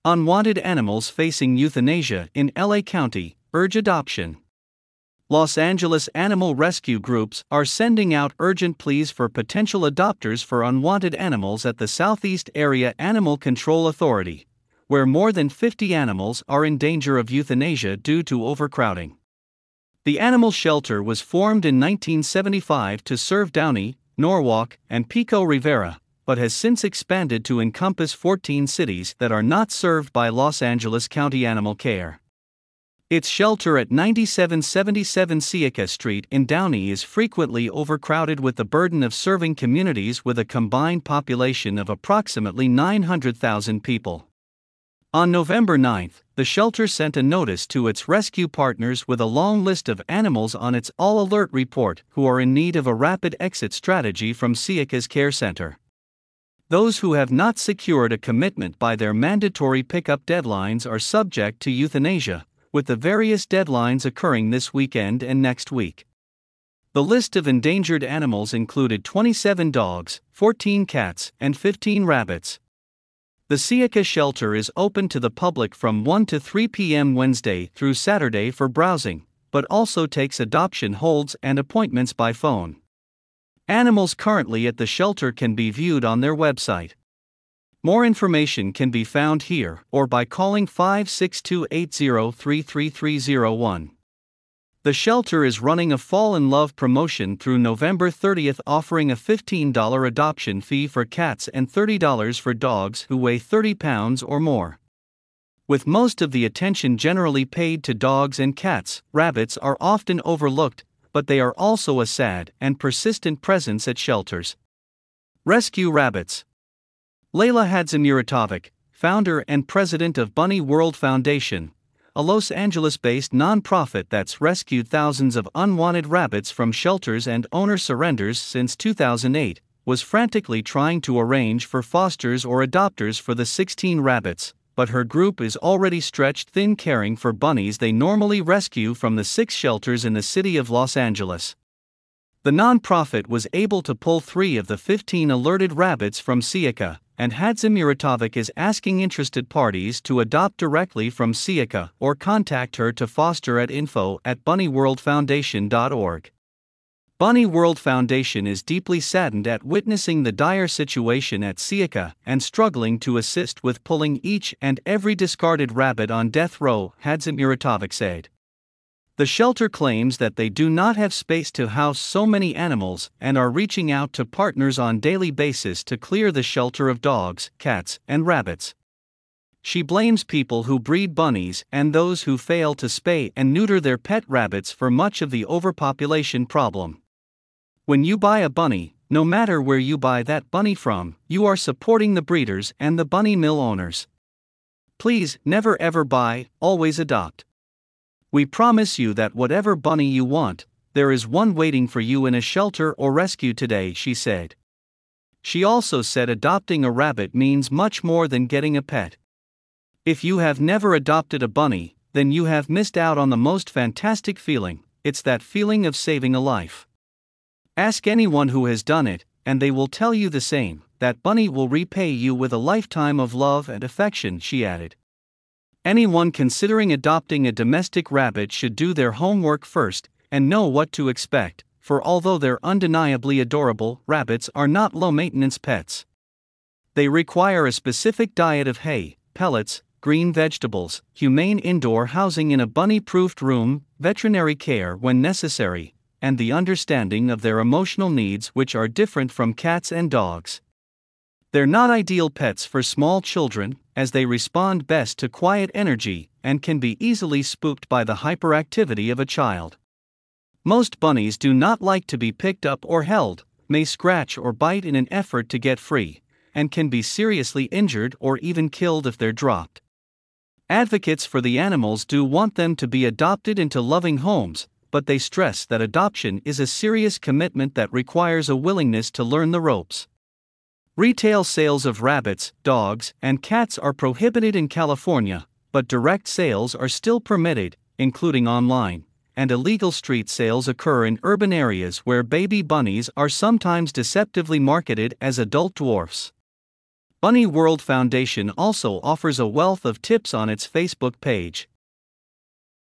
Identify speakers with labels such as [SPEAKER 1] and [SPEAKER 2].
[SPEAKER 1] Unwanted animals facing euthanasia in LA County urge adoption. Los Angeles animal rescue groups are sending out urgent pleas for potential adopters for unwanted animals at the Southeast Area Animal Control Authority, where more than 50 animals are in danger of euthanasia due to overcrowding. The animal shelter was formed in 1975 to serve Downey, Norwalk, and Pico Rivera, but has since expanded to encompass 14 cities that are not served by Los Angeles County Animal Care. Its shelter at 9777 Siaka Street in Downey is frequently overcrowded with the burden of serving communities with a combined population of approximately 900,000 people. On November 9, the shelter sent a notice to its rescue partners with a long list of animals on its All Alert report who are in need of a rapid exit strategy from Siaka's care center. Those who have not secured a commitment by their mandatory pickup deadlines are subject to euthanasia, with the various deadlines occurring this weekend and next week. The list of endangered animals included 27 dogs, 14 cats, and 15 rabbits. The Siaka shelter is open to the public from 1 to 3 p.m. Wednesday through Saturday for browsing, but also takes adoption holds and appointments by phone. Animals currently at the shelter can be viewed on their website. More information can be found here or by calling 562-80-33301. The shelter is running a Fall in Love promotion through November 30th, offering a $15 adoption fee for cats and $30 for dogs who weigh 30 pounds or more. With most of the attention generally paid to dogs and cats, rabbits are often overlooked, but they are also a sad and persistent presence at shelters. Rescue rabbits. Layla Hadzimuratov, founder and president of Bunny World Foundation, a Los Angeles-based nonprofit that's rescued thousands of unwanted rabbits from shelters and owner surrenders since 2008, was frantically trying to arrange for fosters or adopters for the 16 rabbits, but her group is already stretched thin caring for bunnies they normally rescue from the 6 shelters in the city of Los Angeles. The nonprofit was able to pull 3 of the 15 alerted rabbits from Siaka, and Hadzimuratov is asking interested parties to adopt directly from Siaka or contact her to foster at info@bunnyworldfoundation.org. Bunny World Foundation is deeply saddened at witnessing the dire situation at Siaka and struggling to assist with pulling each and every discarded rabbit on death row, Hadzimuratov said. The shelter claims that they do not have space to house so many animals and are reaching out to partners on a daily basis to clear the shelter of dogs, cats, and rabbits. She blames people who breed bunnies and those who fail to spay and neuter their pet rabbits for much of the overpopulation problem. When you buy a bunny, no matter where you buy that bunny from, you are supporting the breeders and the bunny mill owners. Please never ever buy, always adopt. We promise you that whatever bunny you want, there is one waiting for you in a shelter or rescue today, she said. She also said adopting a rabbit means much more than getting a pet. If you have never adopted a bunny, then you have missed out on the most fantastic feeling. It's that feeling of saving a life. Ask anyone who has done it, and they will tell you the same. That bunny will repay you with a lifetime of love and affection, she added. Anyone considering adopting a domestic rabbit should do their homework first and know what to expect, for although they're undeniably adorable, rabbits are not low-maintenance pets. They require a specific diet of hay, pellets, green vegetables, humane indoor housing in a bunny-proofed room, veterinary care when necessary, and the understanding of their emotional needs, which are different from cats and dogs. They're not ideal pets for small children, as they respond best to quiet energy and can be easily spooked by the hyperactivity of a child. Most bunnies do not like to be picked up or held, may scratch or bite in an effort to get free, and can be seriously injured or even killed if they're dropped. Advocates for the animals do want them to be adopted into loving homes, but they stress that adoption is a serious commitment that requires a willingness to learn the ropes. Retail sales of rabbits, dogs, and cats are prohibited in California, but direct sales are still permitted, including online, and illegal street sales occur in urban areas where baby bunnies are sometimes deceptively marketed as adult dwarfs. Bunny World Foundation also offers a wealth of tips on its Facebook page.